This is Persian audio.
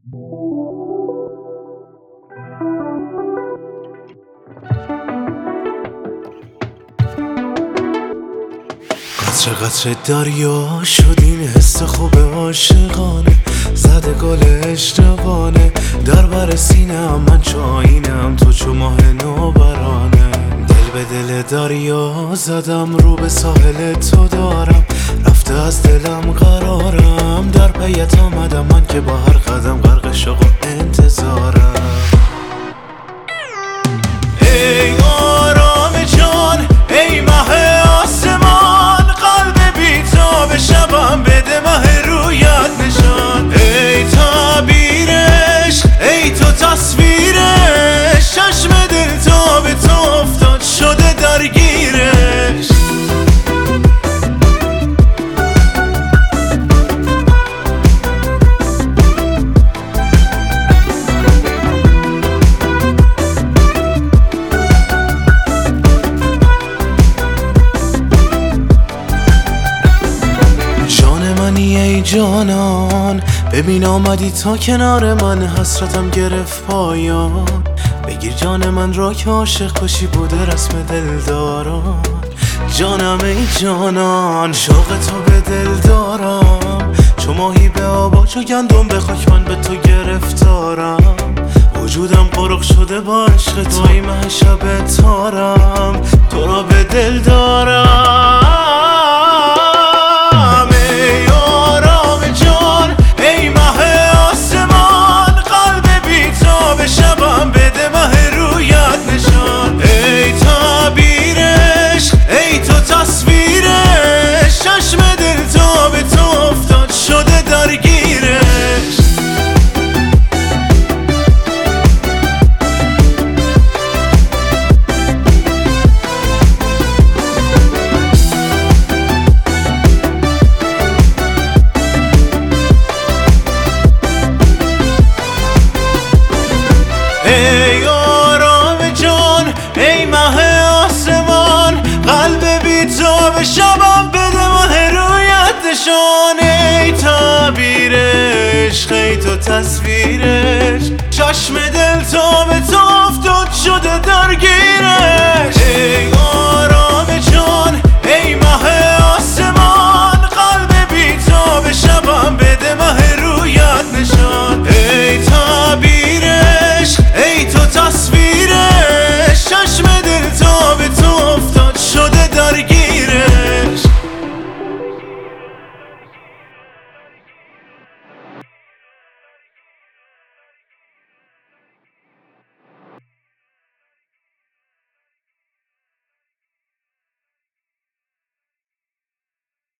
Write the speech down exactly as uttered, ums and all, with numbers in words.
قطره قطره دریا شد این حس خوب عاشقانه، زده گل اشتبانه در بر سینه هم من چو آینم، تو چو ماه نوبرانه. دل به دل دریا زدم، رو به ساحل تو دارم، رفته از دلم قرارم، در پیت آمدم من که با هر قدم غرق شوق و انتظارم. ای آرام جان، ای مه آسمان، قلب بی‌تاب شبم بده مه رویت نشان. ای تعبیرش، ای تو تصویرش، چشم دل تا به تو افتاد شده درگیرش. ای جانان، ببین آمدی تا کنار من، حسرتم گرفت پایان. بگیر جان من را که عاشق کشی بوده رسم دلداران. جانم ای جانان، شوق تو به دل دارم، چو ماهی به آب، چو گندم به خاک من به تو گرفتارم. وجودم غرق شده با عشق تو، ای مه شب تارم، تو را به دل دارم. ای آرام جان، ای مه آسمان، قلب بی‌تاب شبم بده مه رویت نشان. ای تعبیرش، ای تو تصویرش، چشم دل تا